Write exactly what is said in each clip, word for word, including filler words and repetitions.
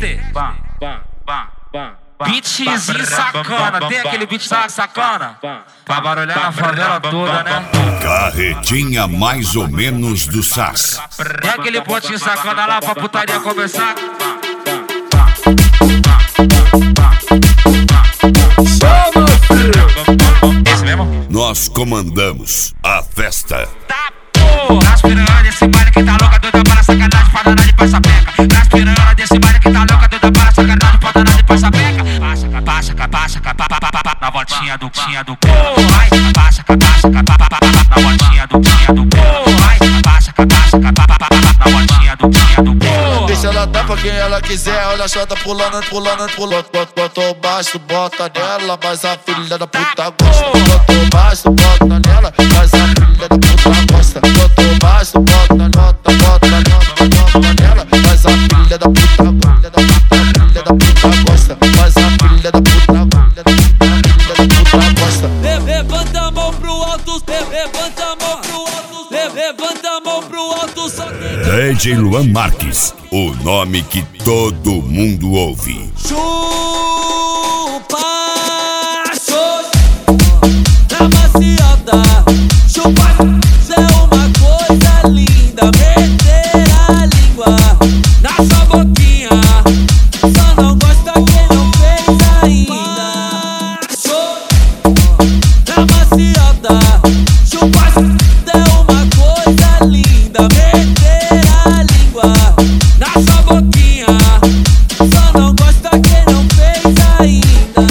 Dexter. Beatzinho sacana, tem aquele beat sacana pra barulhar na favela toda, né? Carretinha mais ou menos do Sass. Tem aquele pontinho sacana lá pra putaria começar. Esse mesmo? Nós comandamos a festa. Tá porra! Nas piranhas desse baile que tá louca, doida para sacanagem, pra danada e pra sapeca. Nas piranhas desse baile que tá louca, doida para sacanagem, pra danada e pra sapeca. Passa, passa, passa, passa, na voltinha do tinha do corpo. Vai, passa, passa, na voltinha do tinha do corpo. Vai, passa, passa, na voltinha do tinha do corpo. Deixa ela dar pra quem ela quiser, olha só, tá pulando, pulando, pulando. Bota baixo, bota nela, mas a filha da puta gosta. Bota baixo, bota nela, mas a filha da puta gosta. Bota baixo, bota, bota, bota, bota nela, mas a filha da puta gosta. Filha da puta gosta, mas a filha da puta, filha da puta gosta. Levanta a mão pro alto, levanta a mão pro alto, levanta a mão pro alto, só quem... D J Luan Marques, o nome que todo mundo ouve. Chupa, na maciota, chupa, isso é uma coisa linda. Meter a língua na sua boquinha, só não gosta quem não fez ainda. Chupa, na maciota, chupa, isso é uma coisa linda. Meter a língua na sua boquinha, só não gosta quem não fez ainda.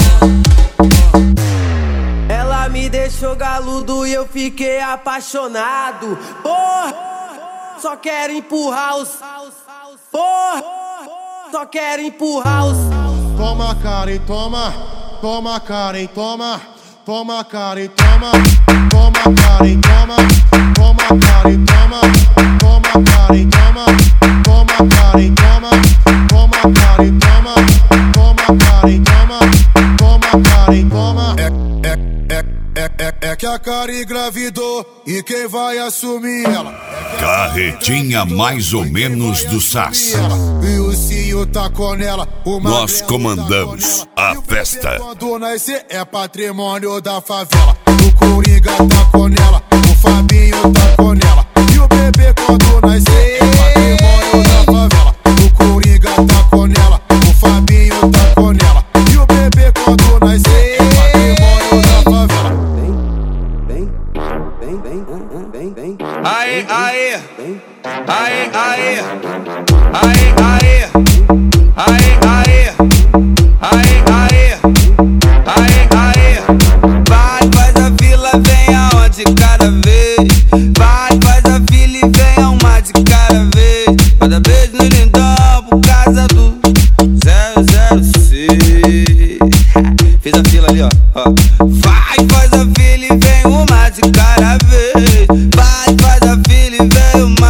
Ela me deixou galudo e eu fiquei apaixonado. Porra, só quero empurrar os. Porra, só quero empurrar os. Toma, Karen, toma. Toma, Karen, toma. Toma, Karen, toma. Toma, Karen, toma. Toma, Karen, toma. Toma, Karen, toma. Toma, Karen, toma. Toma, Karen, toma. Toma, Karen, toma. Toma, Karen, toma. É, é, é, é, é que a Karen engravidou e quem vai assumir ela? Carretinha mais ou menos do Sass. E o Cinho tá com ela. Nós comandamos a festa. Quando nascer é patrimônio da favela. O Coringa tá com ela, o Fabinho tá com ela. E o bebê quando nascer é patrimônio da favela. O Coringa tá com ela, o Fabinho tá com ela. E o bebê quando nascer é patrimônio da favela. Vem, vem, vem, vem, vem, vem. Aê, aê, aê, aê, Aê, aê, aê, aê, aê, aê, aê, aê. vai, faz a fila, vem aonde cada vez. Vai, faz a fila e vem a uma de cada vez. Cada vez no lindão por causa do zero zero seis. Fiz a fila ali, ó, ó. Vai, faz a fila e vem uma de cada vez. Vai, faz a fila e vem uma